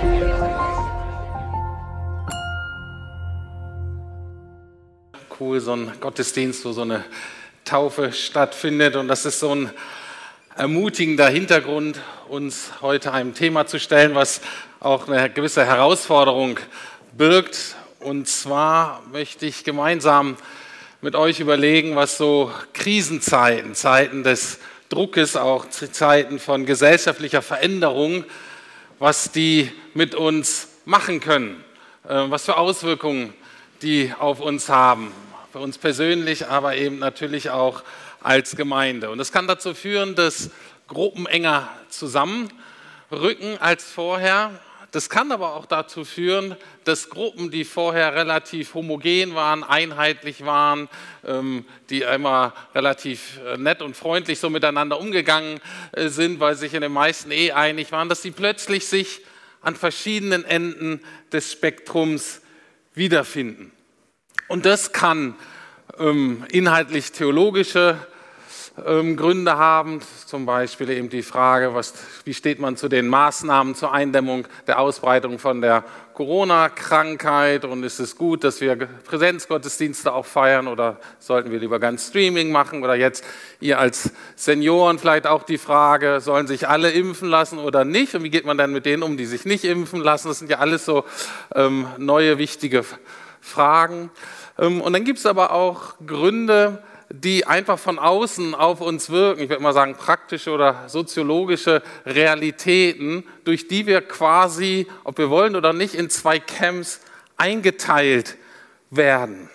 Cool, so ein Gottesdienst, wo so eine Taufe stattfindet, und das ist so ein ermutigender Hintergrund, uns heute einem Thema zu stellen, was auch eine gewisse Herausforderung birgt. Und zwar möchte ich gemeinsam mit euch überlegen, was so Krisenzeiten, Zeiten des Druckes, auch Zeiten von gesellschaftlicher Veränderung, was die mit uns machen können, was für Auswirkungen die auf uns haben, für uns persönlich, aber eben natürlich auch als Gemeinde. Und das kann dazu führen, dass Gruppen enger zusammenrücken als vorher. Das kann aber auch dazu führen, dass Gruppen, die vorher relativ homogen waren, einheitlich waren, die immer relativ nett und freundlich so miteinander umgegangen sind, weil sie sich in den meisten einig waren, dass sie plötzlich sich an verschiedenen Enden des Spektrums wiederfinden. Und das kann inhaltlich theologische Gründe haben, zum Beispiel eben die Frage, wie steht man zu den Maßnahmen zur Eindämmung der Ausbreitung von der Corona-Krankheit, und ist es gut, dass wir Präsenzgottesdienste auch feiern, oder sollten wir lieber ganz Streaming machen, oder jetzt ihr als Senioren vielleicht auch die Frage, sollen sich alle impfen lassen oder nicht, und wie geht man dann mit denen um, die sich nicht impfen lassen? Das sind ja alles so neue wichtige Fragen. Und dann gibt es aber auch Gründe, die einfach von außen auf uns wirken. Ich würde mal sagen, praktische oder soziologische Realitäten, durch die wir quasi, ob wir wollen oder nicht, in zwei Camps eingeteilt werden.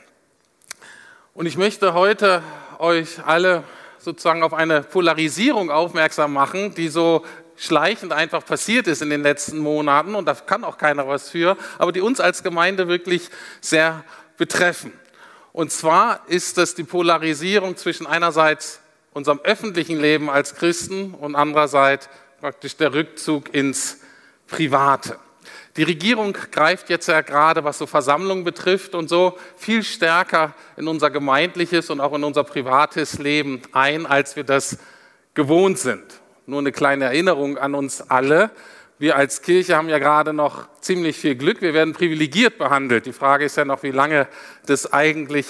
Und ich möchte heute euch alle sozusagen auf eine Polarisierung aufmerksam machen, die so schleichend einfach passiert ist in den letzten Monaten, und da kann auch keiner was für, aber die uns als Gemeinde wirklich sehr betreffen. Und zwar ist das die Polarisierung zwischen einerseits unserem öffentlichen Leben als Christen und andererseits praktisch der Rückzug ins Private. Die Regierung greift jetzt ja gerade, was so Versammlungen betrifft und so, viel stärker in unser gemeindliches und auch in unser privates Leben ein, als wir das gewohnt sind. Nur eine kleine Erinnerung an uns alle. Wir als Kirche haben ja gerade noch ziemlich viel Glück. Wir werden privilegiert behandelt. Die Frage ist ja noch, wie lange das eigentlich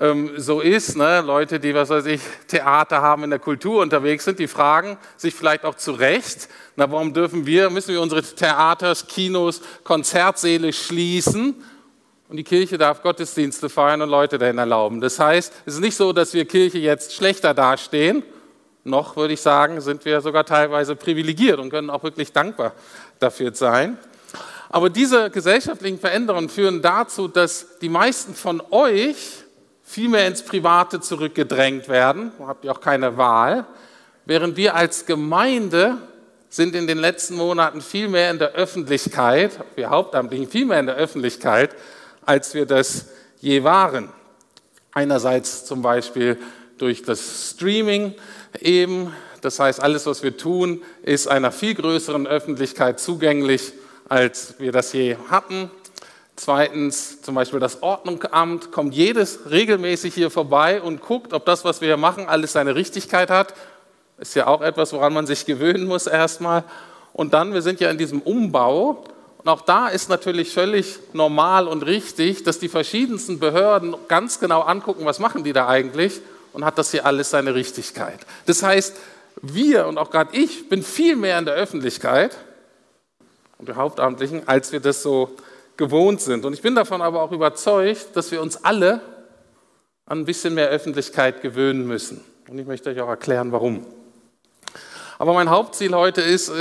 so ist. Ne? Leute, die, Theater haben, in der Kultur unterwegs sind, die fragen sich vielleicht auch zu Recht, warum müssen wir unsere Theaters, Kinos, Konzertsäle schließen, und die Kirche darf Gottesdienste feiern und Leute dahin erlauben. Das heißt, es ist nicht so, dass wir Kirche jetzt schlechter dastehen. Noch, würde ich sagen, sind wir sogar teilweise privilegiert und können auch wirklich dankbar dafür sein. Aber diese gesellschaftlichen Veränderungen führen dazu, dass die meisten von euch viel mehr ins Private zurückgedrängt werden. Da habt ihr auch keine Wahl. Während wir als Gemeinde sind in den letzten Monaten viel mehr in der Öffentlichkeit, wir Hauptamtlichen viel mehr in der Öffentlichkeit, als wir das je waren. Einerseits zum Beispiel durch das Streaming eben, das heißt, alles, was wir tun, ist einer viel größeren Öffentlichkeit zugänglich, als wir das je hatten. Zweitens, zum Beispiel das Ordnungsamt kommt regelmäßig hier vorbei und guckt, ob das, was wir hier machen, alles seine Richtigkeit hat. Ist ja auch etwas, woran man sich gewöhnen muss erstmal. Und dann, wir sind ja in diesem Umbau, und auch da ist natürlich völlig normal und richtig, dass die verschiedensten Behörden ganz genau angucken, was machen die da eigentlich, und hat das hier alles seine Richtigkeit. Das heißt, wir und auch gerade ich bin viel mehr in der Öffentlichkeit und die Hauptamtlichen, als wir das so gewohnt sind. Und ich bin davon aber auch überzeugt, dass wir uns alle an ein bisschen mehr Öffentlichkeit gewöhnen müssen. Und ich möchte euch auch erklären, warum. Aber mein Hauptziel heute ist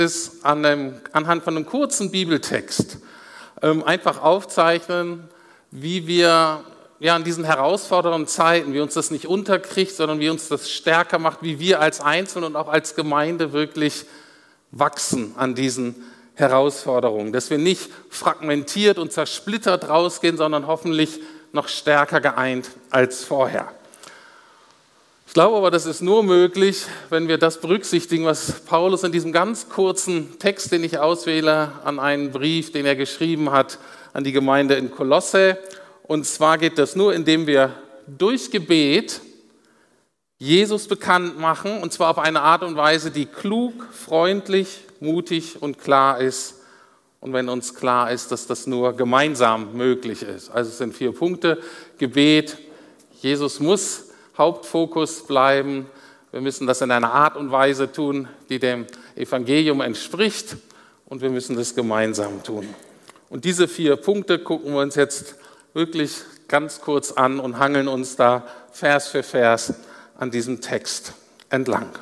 anhand von einem kurzen Bibeltext einfach aufzeichnen, wie wir in diesen herausfordernden Zeiten, wie uns das nicht unterkriegt, sondern wie uns das stärker macht, wie wir als Einzelne und auch als Gemeinde wirklich wachsen an diesen Herausforderungen. Dass wir nicht fragmentiert und zersplittert rausgehen, sondern hoffentlich noch stärker geeint als vorher. Ich glaube aber, das ist nur möglich, wenn wir das berücksichtigen, was Paulus in diesem ganz kurzen Text, den ich auswähle, an einen Brief, den er geschrieben hat an die Gemeinde in Kolosse. Und zwar geht das nur, indem wir durch Gebet Jesus bekannt machen, und zwar auf eine Art und Weise, die klug, freundlich, mutig und klar ist und wenn uns klar ist, dass das nur gemeinsam möglich ist. Also es sind 4 Punkte. Gebet, Jesus muss Hauptfokus bleiben. Wir müssen das in einer Art und Weise tun, die dem Evangelium entspricht, und wir müssen das gemeinsam tun. Und diese 4 Punkte gucken wir uns jetzt wirklich ganz kurz an und hangeln uns da Vers für Vers an diesem Text entlang.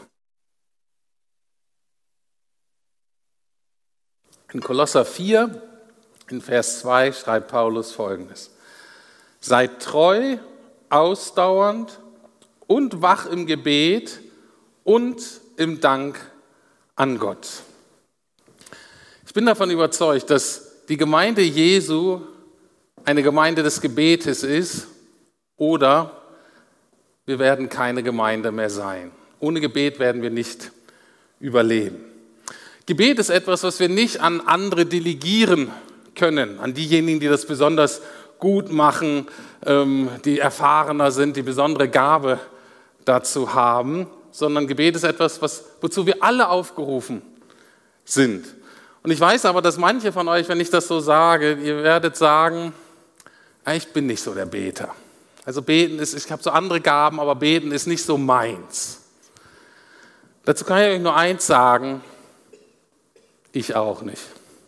In Kolosser 4, in Vers 2, schreibt Paulus Folgendes: Seid treu, ausdauernd und wach im Gebet und im Dank an Gott. Ich bin davon überzeugt, dass die Gemeinde Jesu eine Gemeinde des Gebetes ist, oder wir werden keine Gemeinde mehr sein. Ohne Gebet werden wir nicht überleben. Gebet ist etwas, was wir nicht an andere delegieren können, an diejenigen, die das besonders gut machen, die erfahrener sind, die besondere Gabe dazu haben, sondern Gebet ist etwas, wozu wir alle aufgerufen sind. Und ich weiß aber, dass manche von euch, wenn ich das so sage, ihr werdet sagen, ich bin nicht so der Beter. Also beten ist, ich habe so andere Gaben, aber beten ist nicht so meins. Dazu kann ich euch nur eins sagen: Ich auch nicht.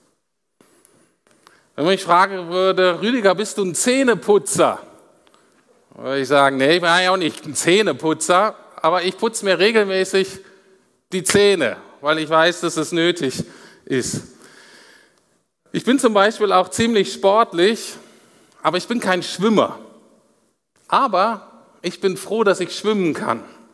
Wenn man mich fragen würde, Rüdiger, bist du ein Zähneputzer? Würde ich sagen, nee, ich bin ja auch nicht ein Zähneputzer, aber ich putze mir regelmäßig die Zähne, weil ich weiß, dass es nötig ist. Ich bin zum Beispiel auch ziemlich sportlich, aber ich bin kein Schwimmer. Aber ich bin froh, dass ich schwimmen kann.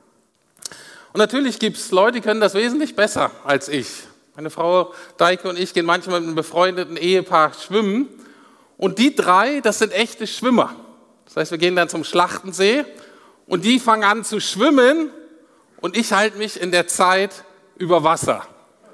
Und natürlich gibt es Leute, die können das wesentlich besser als ich. Meine Frau Deike und ich gehen manchmal mit einem befreundeten Ehepaar schwimmen. Und die 3, das sind echte Schwimmer. Das heißt, wir gehen dann zum Schlachtensee und die fangen an zu schwimmen und ich halte mich in der Zeit über Wasser.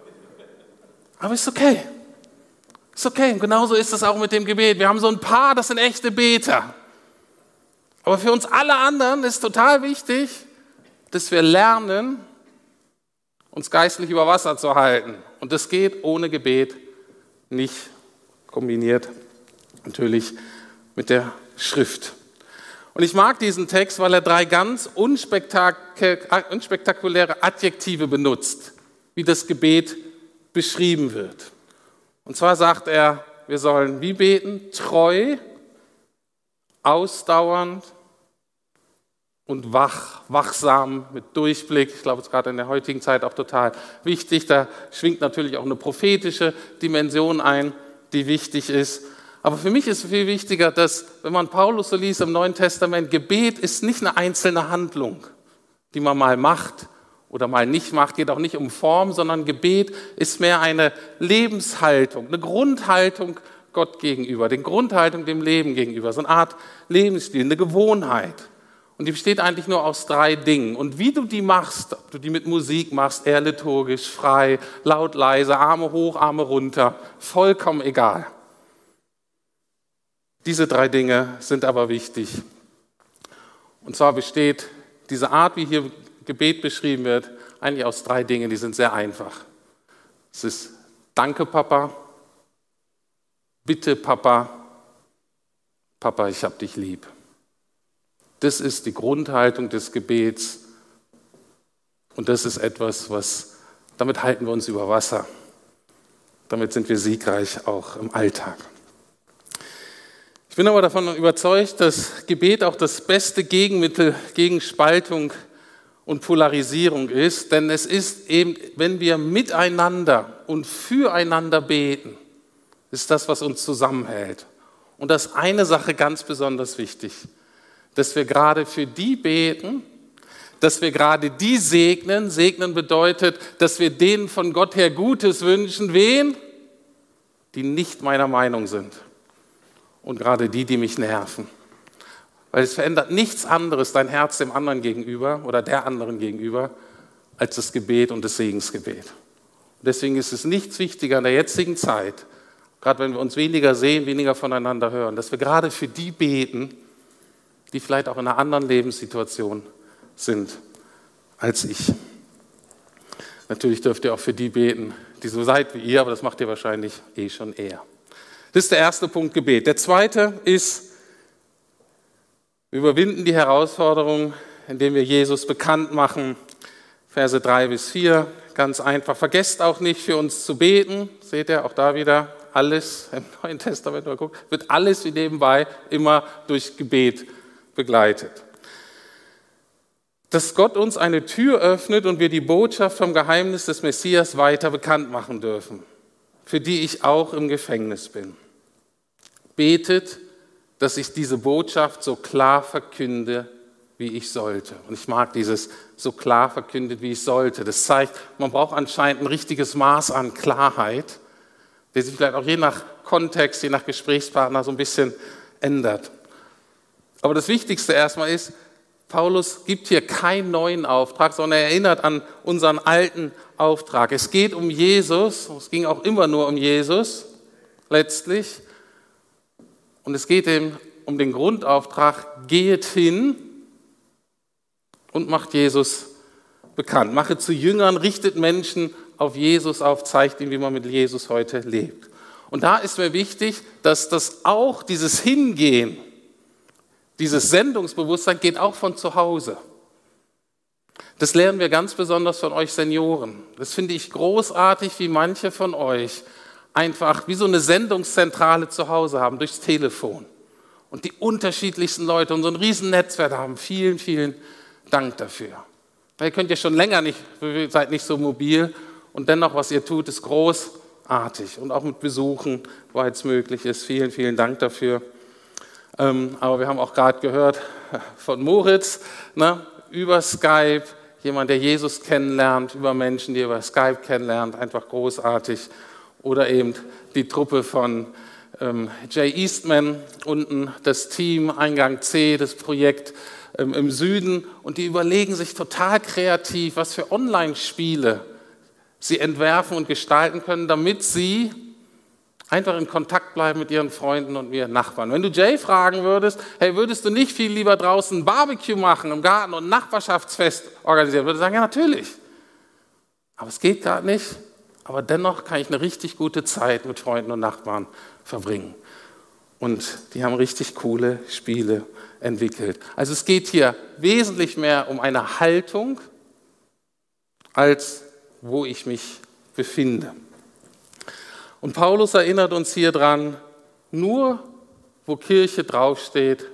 Aber ist okay. Ist okay. Und genauso ist es auch mit dem Gebet. Wir haben so ein paar, das sind echte Beter. Aber für uns alle anderen ist total wichtig, dass wir lernen, uns geistlich über Wasser zu halten. Und das geht ohne Gebet nicht, kombiniert natürlich mit der Schrift. Und ich mag diesen Text, weil er 3 ganz unspektakuläre Adjektive benutzt, wie das Gebet beschrieben wird. Und zwar sagt er, wir sollen wie beten? Treu, ausdauernd und wachsam, mit Durchblick. Ich glaube, es ist gerade in der heutigen Zeit auch total wichtig. Da schwingt natürlich auch eine prophetische Dimension ein, die wichtig ist. Aber für mich ist viel wichtiger, dass, wenn man Paulus so liest im Neuen Testament, Gebet ist nicht eine einzelne Handlung, die man mal macht oder mal nicht macht, geht auch nicht um Form, sondern Gebet ist mehr eine Lebenshaltung, eine Grundhaltung Gott gegenüber, eine Grundhaltung dem Leben gegenüber, so eine Art Lebensstil, eine Gewohnheit. Und die besteht eigentlich nur aus 3 Dingen. Und wie du die machst, ob du die mit Musik machst, eher liturgisch, frei, laut, leise, Arme hoch, Arme runter, vollkommen egal. Diese 3 Dinge sind aber wichtig. Und zwar besteht diese Art, wie hier Gebet beschrieben wird, eigentlich aus 3 Dingen, die sind sehr einfach. Es ist Danke, Papa, Bitte, Papa, Papa, ich hab dich lieb. Das ist die Grundhaltung des Gebets und das ist etwas, damit halten wir uns über Wasser. Damit sind wir siegreich auch im Alltag. Ich bin aber davon überzeugt, dass Gebet auch das beste Gegenmittel gegen Spaltung und Polarisierung ist, denn es ist eben, wenn wir miteinander und füreinander beten, ist das, was uns zusammenhält. Und das ist eine Sache ganz besonders wichtig, dass wir gerade für die beten, dass wir gerade die segnen. Segnen bedeutet, dass wir denen von Gott her Gutes wünschen. Wen? Die nicht meiner Meinung sind. Und gerade die mich nerven. Weil es verändert nichts anderes dein Herz dem anderen gegenüber oder der anderen gegenüber, als das Gebet und das Segensgebet. Und deswegen ist es nichts wichtiger in der jetzigen Zeit, gerade wenn wir uns weniger sehen, weniger voneinander hören, dass wir gerade für die beten, die vielleicht auch in einer anderen Lebenssituation sind als ich. Natürlich dürft ihr auch für die beten, die so seid wie ihr, aber das macht ihr wahrscheinlich schon eher. Das ist der erste Punkt, Gebet. Der zweite ist, wir überwinden die Herausforderung, indem wir Jesus bekannt machen. Verse 3 bis 4, ganz einfach. Vergesst auch nicht, für uns zu beten. Seht ihr auch da wieder, alles im Neuen Testament, wird alles wie nebenbei immer durch Gebet begleitet. Dass Gott uns eine Tür öffnet und wir die Botschaft vom Geheimnis des Messias weiter bekannt machen dürfen, für die ich auch im Gefängnis bin. Betet, dass ich diese Botschaft so klar verkünde, wie ich sollte. Und ich mag dieses so klar verkündet, wie ich sollte. Das zeigt, man braucht anscheinend ein richtiges Maß an Klarheit, der sich vielleicht auch je nach Kontext, je nach Gesprächspartner so ein bisschen ändert. Aber das Wichtigste erstmal ist, Paulus gibt hier keinen neuen Auftrag, sondern er erinnert an unseren alten Auftrag. Es geht um Jesus, es ging auch immer nur um Jesus, letztlich. Und es geht ihm um den Grundauftrag, geht hin und macht Jesus bekannt. Mache zu Jüngern, richtet Menschen auf Jesus auf, zeigt ihnen, wie man mit Jesus heute lebt. Und da ist mir wichtig, dass das auch, dieses Hingehen, dieses Sendungsbewusstsein geht auch von zu Hause. Das lernen wir ganz besonders von euch Senioren. Das finde ich großartig, wie manche von euch einfach wie so eine Sendungszentrale zu Hause haben, durchs Telefon. Und die unterschiedlichsten Leute und so ein riesen Netzwerk haben. Vielen, vielen Dank dafür. Ihr könnt ja schon länger nicht, ihr seid nicht so mobil und dennoch, was ihr tut, ist großartig. Und auch mit Besuchen, wo es möglich ist. Vielen, vielen Dank dafür. Aber wir haben auch gerade gehört von Moritz, über Skype, jemand, der Jesus kennenlernt, über Menschen, die über Skype kennenlernt, einfach großartig. Oder eben die Truppe von Jay Eastman, unten das Team, Eingang C, das Projekt im Süden. Und die überlegen sich total kreativ, was für Online-Spiele sie entwerfen und gestalten können, damit sie einfach in Kontakt bleiben mit ihren Freunden und ihren Nachbarn. Wenn du Jay fragen würdest, hey, würdest du nicht viel lieber draußen ein Barbecue machen im Garten und ein Nachbarschaftsfest organisieren, würde er sagen, ja natürlich. Aber es geht gerade nicht. Aber dennoch kann ich eine richtig gute Zeit mit Freunden und Nachbarn verbringen. Und die haben richtig coole Spiele entwickelt. Also es geht hier wesentlich mehr um eine Haltung, als wo ich mich befinde. Und Paulus erinnert uns hier dran, nur wo Kirche draufsteht,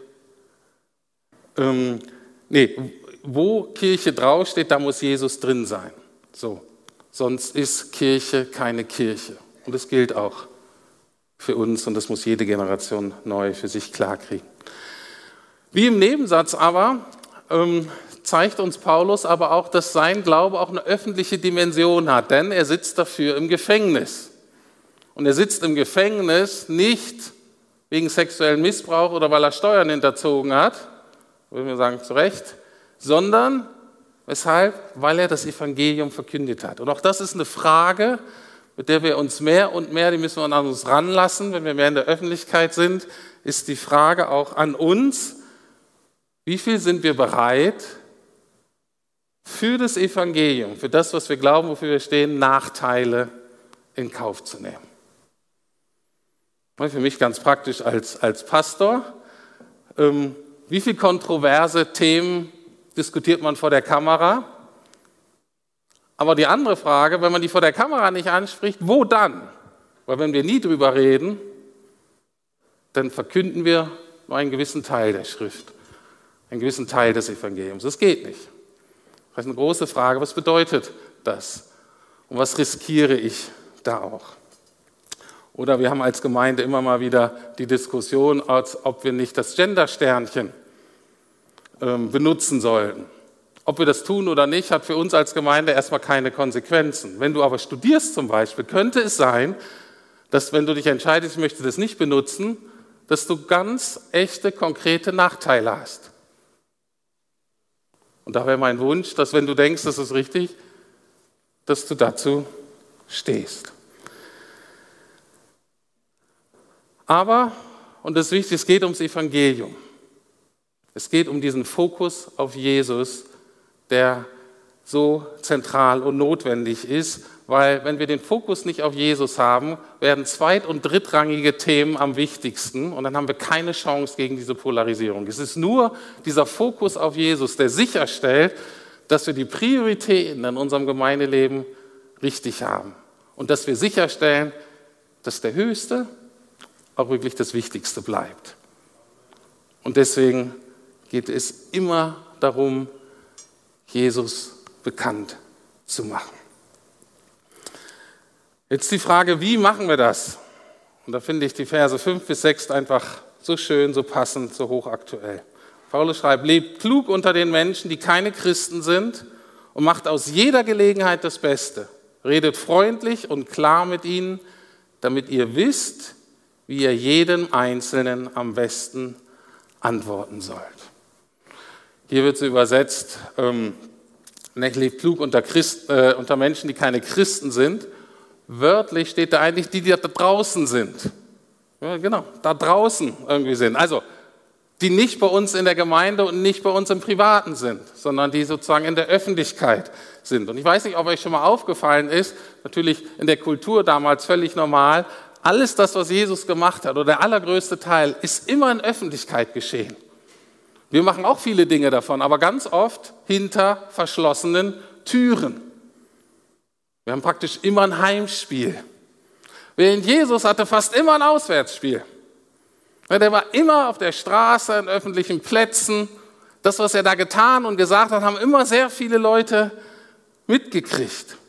wo Kirche draufsteht, da muss Jesus drin sein. So. Sonst ist Kirche keine Kirche. Und das gilt auch für uns und das muss jede Generation neu für sich klarkriegen. Wie im Nebensatz aber zeigt uns Paulus aber auch, dass sein Glaube auch eine öffentliche Dimension hat, denn er sitzt dafür im Gefängnis. Und er sitzt im Gefängnis nicht wegen sexuellen Missbrauch oder weil er Steuern hinterzogen hat, würden wir sagen, zu Recht, sondern weshalb? Weil er das Evangelium verkündet hat. Und auch das ist eine Frage, mit der wir uns mehr und mehr, die müssen wir an uns ranlassen, wenn wir mehr in der Öffentlichkeit sind, ist die Frage auch an uns, wie viel sind wir bereit, für das Evangelium, für das, was wir glauben, wofür wir stehen, Nachteile in Kauf zu nehmen. Für mich ganz praktisch als Pastor, wie viele kontroverse Themen diskutiert man vor der Kamera? Aber die andere Frage, wenn man die vor der Kamera nicht anspricht, wo dann? Weil wenn wir nie drüber reden, dann verkünden wir nur einen gewissen Teil der Schrift, einen gewissen Teil des Evangeliums. Das geht nicht. Das ist eine große Frage, was bedeutet das? Und was riskiere ich da auch? Oder wir haben als Gemeinde immer mal wieder die Diskussion, als ob wir nicht das Gender-Sternchen benutzen sollten. Ob wir das tun oder nicht, hat für uns als Gemeinde erstmal keine Konsequenzen. Wenn du aber studierst zum Beispiel, könnte es sein, dass wenn du dich entscheidest, ich möchte das nicht benutzen, dass du ganz echte, konkrete Nachteile hast. Und da wäre mein Wunsch, dass wenn du denkst, das ist richtig, dass du dazu stehst. Aber, und das ist wichtig, es geht ums Evangelium. Es geht um diesen Fokus auf Jesus, der so zentral und notwendig ist, weil wenn wir den Fokus nicht auf Jesus haben, werden zweit- und drittrangige Themen am wichtigsten und dann haben wir keine Chance gegen diese Polarisierung. Es ist nur dieser Fokus auf Jesus, der sicherstellt, dass wir die Prioritäten in unserem Gemeindeleben richtig haben und dass wir sicherstellen, dass der Höchste auch wirklich das Wichtigste bleibt. Und deswegen geht es immer darum, Jesus bekannt zu machen. Jetzt die Frage, wie machen wir das? Und da finde ich die Verse 5 bis 6 einfach so schön, so passend, so hochaktuell. Paulus schreibt, lebt klug unter den Menschen, die keine Christen sind und macht aus jeder Gelegenheit das Beste. Redet freundlich und klar mit ihnen, damit ihr wisst, wie ihr jedem Einzelnen am besten antworten sollt. Hier wird es übersetzt, lebt klug unter Menschen, die keine Christen sind. Wörtlich steht da eigentlich die da draußen sind. Ja, genau, da draußen irgendwie sind. Also, die nicht bei uns in der Gemeinde und nicht bei uns im Privaten sind, sondern die sozusagen in der Öffentlichkeit sind. Und ich weiß nicht, ob euch schon mal aufgefallen ist, natürlich in der Kultur damals völlig normal, alles das, was Jesus gemacht hat, oder der allergrößte Teil, ist immer in Öffentlichkeit geschehen. Wir machen auch viele Dinge davon, aber ganz oft hinter verschlossenen Türen. Wir haben praktisch immer ein Heimspiel. Während Jesus hatte fast immer ein Auswärtsspiel. Der war immer auf der Straße, in öffentlichen Plätzen. Das, was er da getan und gesagt hat, haben immer sehr viele Leute mitgekriegt.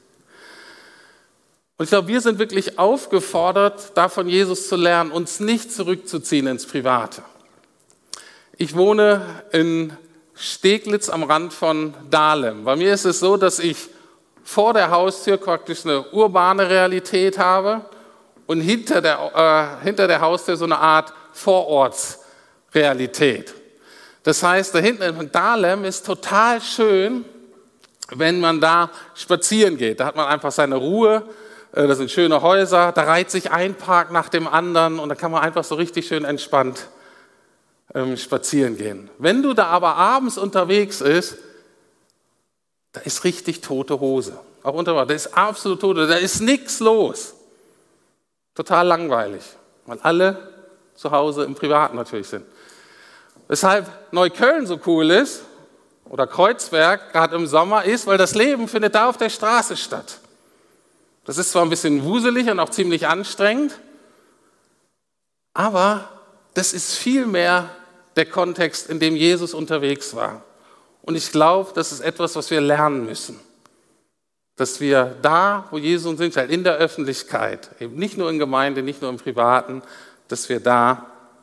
Und ich glaube, wir sind wirklich aufgefordert, da von Jesus zu lernen, uns nicht zurückzuziehen ins Private. Ich wohne in Steglitz am Rand von Dahlem. Bei mir ist es so, dass ich vor der Haustür praktisch eine urbane Realität habe und hinter der Haustür so eine Art Vorortsrealität. Das heißt, da hinten in Dahlem ist total schön, wenn man da spazieren geht. Da hat man einfach seine Ruhe, das sind schöne Häuser, da reiht sich ein Park nach dem anderen und da kann man einfach so richtig schön entspannt spazieren gehen. Wenn du da aber abends unterwegs bist, da ist richtig tote Hose. Auch unter da ist absolut tote, da ist nichts los. Total langweilig, weil alle zu Hause im Privaten natürlich sind. Weshalb Neukölln so cool ist, oder Kreuzberg, gerade im Sommer, ist, weil das Leben findet da auf der Straße statt. Das ist zwar ein bisschen wuselig und auch ziemlich anstrengend, aber das ist viel mehr der Kontext, in dem Jesus unterwegs war. Und ich glaube, das ist etwas, was wir lernen müssen. Dass wir da, wo Jesus uns hinstellt, in der Öffentlichkeit, eben nicht nur in Gemeinde, nicht nur im Privaten, dass wir da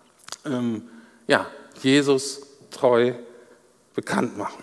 Jesus treu bekannt machen.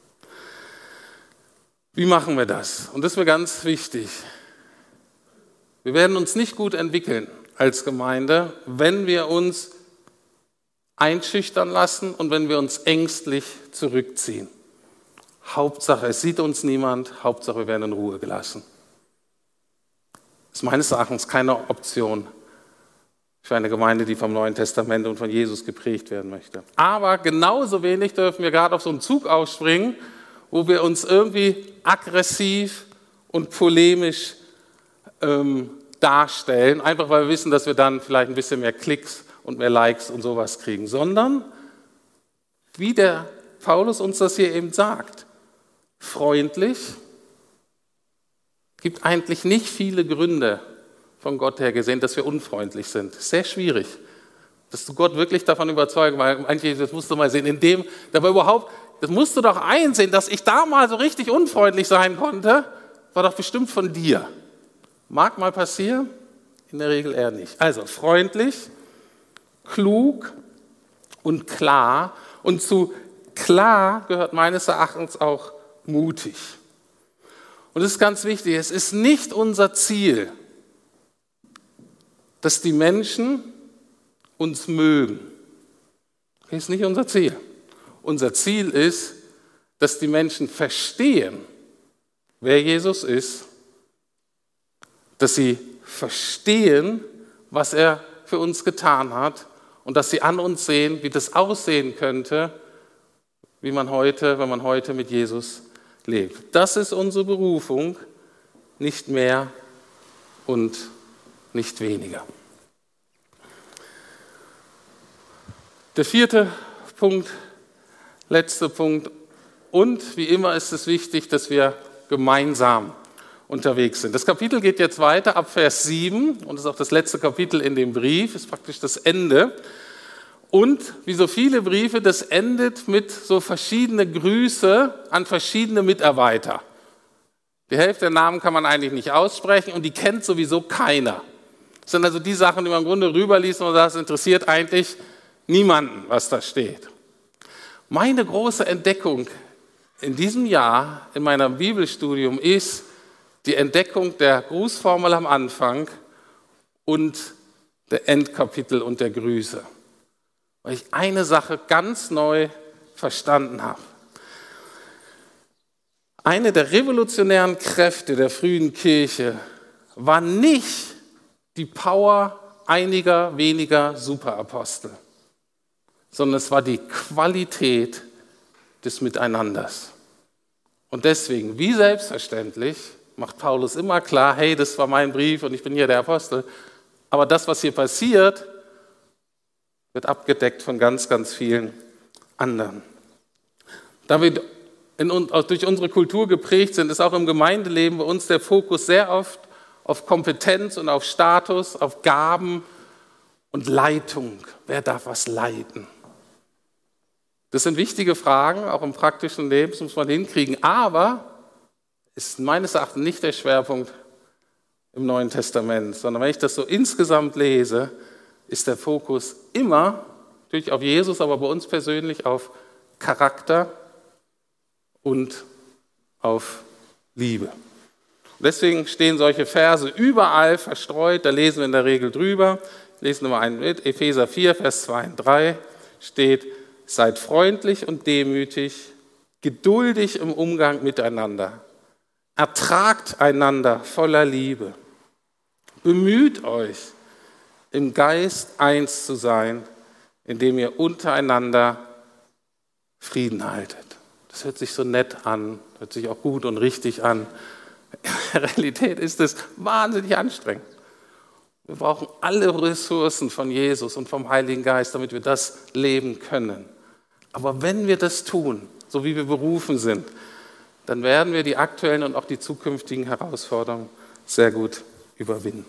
Wie machen wir das? Und das ist mir ganz wichtig. Wir werden uns nicht gut entwickeln als Gemeinde, wenn wir uns einschüchtern lassen und wenn wir uns ängstlich zurückziehen. Hauptsache, es sieht uns niemand, Hauptsache, wir werden in Ruhe gelassen. Das ist meines Erachtens keine Option für eine Gemeinde, die vom Neuen Testament und von Jesus geprägt werden möchte. Aber genauso wenig dürfen wir gerade auf so einen Zug aufspringen, wo wir uns irgendwie aggressiv und polemisch darstellen, einfach weil wir wissen, dass wir dann vielleicht ein bisschen mehr Klicks und mehr Likes und sowas kriegen, sondern wie der Paulus uns das hier eben sagt, freundlich, gibt eigentlich nicht viele Gründe von Gott her gesehen, dass wir unfreundlich sind. Sehr schwierig, dass du Gott wirklich davon überzeugen, weil eigentlich, das musst du mal sehen, das musst du doch einsehen, dass ich da mal so richtig unfreundlich sein konnte, war doch bestimmt von dir. Mag mal passieren, in der Regel eher nicht. Also freundlich, klug und klar. Und zu klar gehört meines Erachtens auch mutig. Und das ist ganz wichtig, es ist nicht unser Ziel, dass die Menschen uns mögen. Das ist nicht unser Ziel. Unser Ziel ist, dass die Menschen verstehen, wer Jesus ist, dass sie verstehen, was er für uns getan hat und dass sie an uns sehen, wie das aussehen könnte, wenn man heute mit Jesus lebt. Das ist unsere Berufung, nicht mehr und nicht weniger. Der vierte Punkt, letzter Punkt. Und wie immer ist es wichtig, dass wir gemeinsam unterwegs sind. Das Kapitel geht jetzt weiter ab Vers 7 und ist auch das letzte Kapitel in dem Brief, ist praktisch das Ende. Und wie so viele Briefe, das endet mit so verschiedene Grüße an verschiedene Mitarbeiter. Die Hälfte der Namen kann man eigentlich nicht aussprechen und die kennt sowieso keiner. Das sind also die Sachen, die man im Grunde rüberliest und sagt, es interessiert eigentlich niemanden, was da steht. Meine große Entdeckung in diesem Jahr in meinem Bibelstudium ist die Entdeckung der Grußformel am Anfang und der Endkapitel und der Grüße. Weil ich eine Sache ganz neu verstanden habe. Eine der revolutionären Kräfte der frühen Kirche war nicht die Power einiger weniger Superapostel, sondern es war die Qualität des Miteinanders. Und deswegen, wie selbstverständlich, macht Paulus immer klar, hey, das war mein Brief und ich bin hier der Apostel, aber das, was hier passiert, wird abgedeckt von ganz, ganz vielen anderen. Da wir durch unsere Kultur geprägt sind, ist auch im Gemeindeleben bei uns der Fokus sehr oft auf Kompetenz und auf Status, auf Gaben und Leitung. Wer darf was leiten? Das sind wichtige Fragen, auch im praktischen Leben, das muss man hinkriegen, aber ist meines Erachtens nicht der Schwerpunkt im Neuen Testament, sondern wenn ich das so insgesamt lese, ist der Fokus immer, natürlich auf Jesus, aber bei uns persönlich auf Charakter und auf Liebe. Und deswegen stehen solche Verse überall verstreut, da lesen wir in der Regel drüber. Lesen wir mal einen mit, Epheser 4, Vers 2 und 3 steht, seid freundlich und demütig, geduldig im Umgang miteinander, ertragt einander voller Liebe, bemüht euch, im Geist eins zu sein, indem ihr untereinander Frieden haltet. Das hört sich so nett an, hört sich auch gut und richtig an. In der Realität ist es wahnsinnig anstrengend. Wir brauchen alle Ressourcen von Jesus und vom Heiligen Geist, damit wir das leben können. Aber wenn wir das tun, so wie wir berufen sind, dann werden wir die aktuellen und auch die zukünftigen Herausforderungen sehr gut überwinden.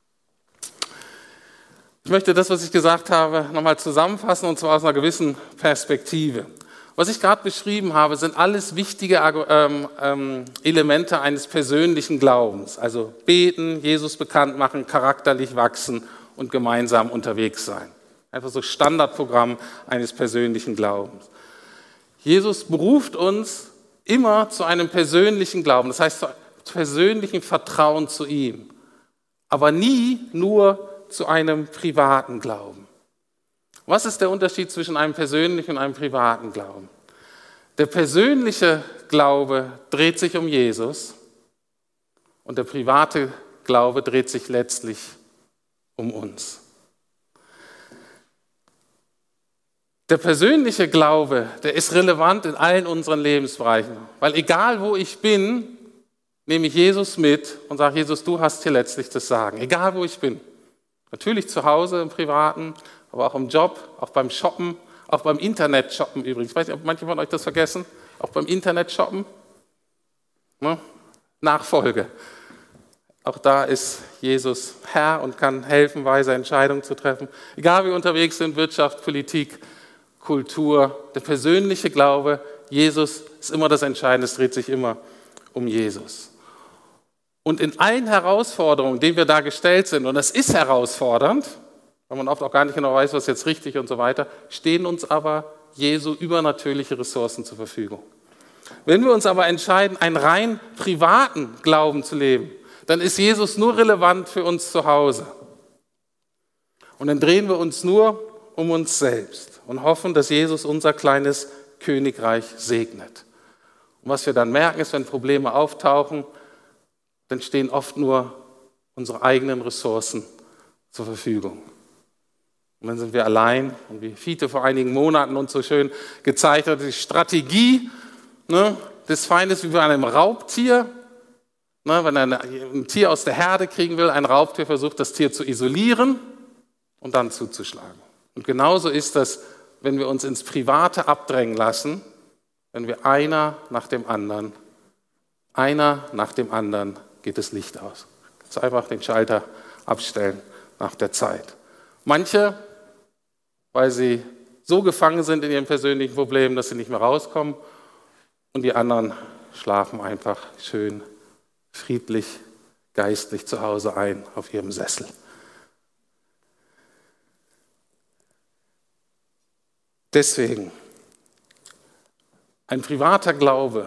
Ich möchte das, was ich gesagt habe, nochmal zusammenfassen, und zwar aus einer gewissen Perspektive. Was ich gerade beschrieben habe, sind alles wichtige Elemente eines persönlichen Glaubens. Also beten, Jesus bekannt machen, charakterlich wachsen und gemeinsam unterwegs sein. Einfach so Standardprogramm eines persönlichen Glaubens. Jesus beruft uns immer zu einem persönlichen Glauben, das heißt zu persönlichem Vertrauen zu ihm, aber nie nur zu einem privaten Glauben. Was ist der Unterschied zwischen einem persönlichen und einem privaten Glauben? Der persönliche Glaube dreht sich um Jesus und der private Glaube dreht sich letztlich um uns. Der persönliche Glaube, der ist relevant in allen unseren Lebensbereichen, weil egal wo ich bin, nehme ich Jesus mit und sage, Jesus, du hast hier letztlich das Sagen, egal wo ich bin. Natürlich zu Hause, im Privaten, aber auch im Job, auch beim Shoppen, auch beim Internet-Shoppen übrigens. Ich weiß nicht, ob manche von euch das vergessen, auch beim Internet-Shoppen. Ne? Nachfolge. Auch da ist Jesus Herr und kann helfen, weise Entscheidungen zu treffen. Egal wie wir unterwegs sind, Wirtschaft, Politik, Kultur, der persönliche Glaube, Jesus ist immer das Entscheidende, es dreht sich immer um Jesus. Und in allen Herausforderungen, denen wir da gestellt sind, und das ist herausfordernd, weil man oft auch gar nicht genau weiß, was jetzt richtig und so weiter, stehen uns aber Jesu übernatürliche Ressourcen zur Verfügung. Wenn wir uns aber entscheiden, einen rein privaten Glauben zu leben, dann ist Jesus nur relevant für uns zu Hause. Und dann drehen wir uns nur um uns selbst und hoffen, dass Jesus unser kleines Königreich segnet. Und was wir dann merken, ist, wenn Probleme auftauchen, dann stehen oft nur unsere eigenen Ressourcen zur Verfügung. Und dann sind wir allein. Und wie Fiete vor einigen Monaten uns so schön gezeigt hat, die Strategie des Feindes wie bei einem Raubtier, Ne, wenn er ein Tier aus der Herde kriegen will, ein Raubtier versucht, das Tier zu isolieren und dann zuzuschlagen. Und genauso ist das, wenn wir uns ins Private abdrängen lassen, wenn wir einer nach dem anderen geht das Licht aus. Jetzt einfach den Schalter abstellen nach der Zeit. Manche, weil sie so gefangen sind in ihren persönlichen Problemen, dass sie nicht mehr rauskommen, und die anderen schlafen einfach schön, friedlich, geistlich zu Hause ein auf ihrem Sessel. Deswegen, ein privater Glaube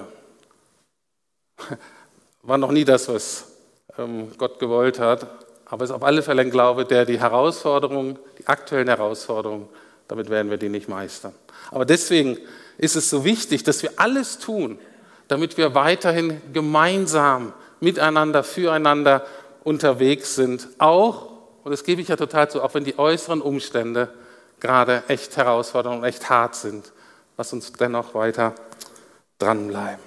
war noch nie das, was Gott gewollt hat, aber es ist auf alle Fälle ein Glaube, der die aktuellen Herausforderungen, damit werden wir die nicht meistern. Aber deswegen ist es so wichtig, dass wir alles tun, damit wir weiterhin gemeinsam miteinander, füreinander unterwegs sind. Auch, und das gebe ich ja total zu, auch wenn die äußeren Umstände gerade echt herausfordernd und echt hart sind, lass uns dennoch weiter dranbleiben.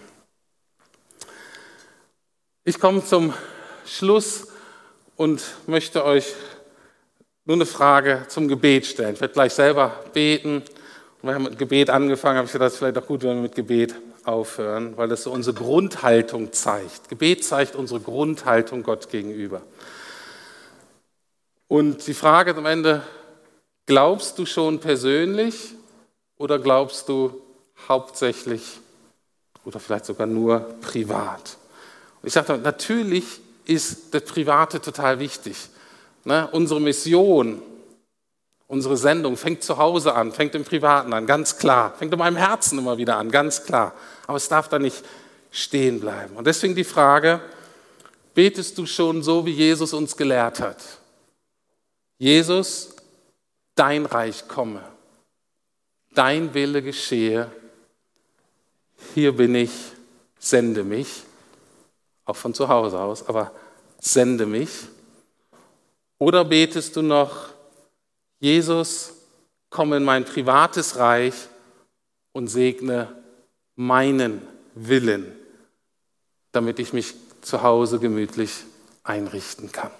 Ich komme zum Schluss und möchte euch nur eine Frage zum Gebet stellen. Ich werde gleich selber beten. Und wir haben mit Gebet angefangen, habe ich gedacht, es ist vielleicht auch gut, wenn wir mit Gebet aufhören, weil das so unsere Grundhaltung zeigt. Gebet zeigt unsere Grundhaltung Gott gegenüber. Und die Frage am Ende, glaubst du schon persönlich oder glaubst du hauptsächlich oder vielleicht sogar nur privat? Und ich sage, natürlich ist das Private total wichtig. Ne? Unsere Mission, unsere Sendung fängt zu Hause an, fängt im Privaten an, ganz klar. Fängt in meinem Herzen immer wieder an, ganz klar. Aber es darf da nicht stehen bleiben. Und deswegen die Frage, betest du schon so, wie Jesus uns gelehrt hat? Jesus, dein Reich komme, dein Wille geschehe, hier bin ich, sende mich, auch von zu Hause aus, aber sende mich. Oder betest du noch, Jesus, komme in mein privates Reich und segne meinen Willen, damit ich mich zu Hause gemütlich einrichten kann.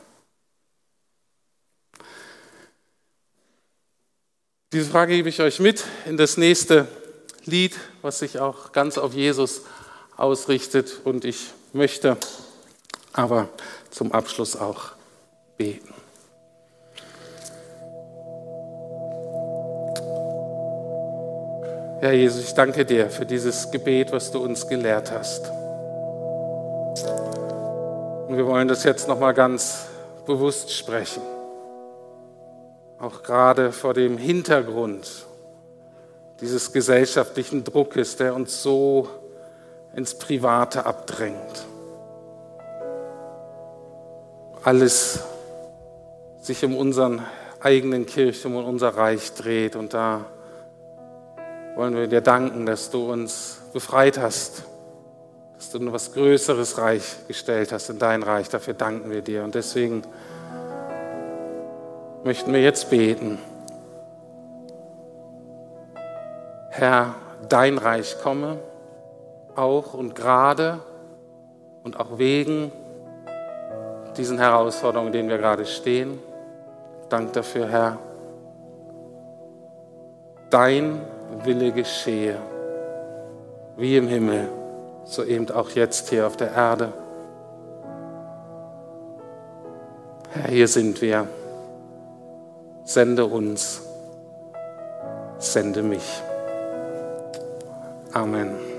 Diese Frage gebe ich euch mit in das nächste Lied, was sich auch ganz auf Jesus ausrichtet. Und ich möchte aber zum Abschluss auch beten. Herr Jesus, ich danke dir für dieses Gebet, was du uns gelehrt hast. Und wir wollen das jetzt nochmal ganz bewusst sprechen. Auch gerade vor dem Hintergrund dieses gesellschaftlichen Druckes, der uns so ins Private abdrängt. Alles sich um unseren eigenen Kirchturm und unser Reich dreht. Und da wollen wir dir danken, dass du uns befreit hast, dass du ein was Größeres Reich gestellt hast in dein Reich. Dafür danken wir dir. Und deswegen möchten wir jetzt beten. Herr, dein Reich komme, auch und gerade und auch wegen diesen Herausforderungen, in denen wir gerade stehen. Dank dafür, Herr. Dein Wille geschehe, wie im Himmel, so eben auch jetzt hier auf der Erde. Herr, hier sind wir. Sende uns, sende mich. Amen.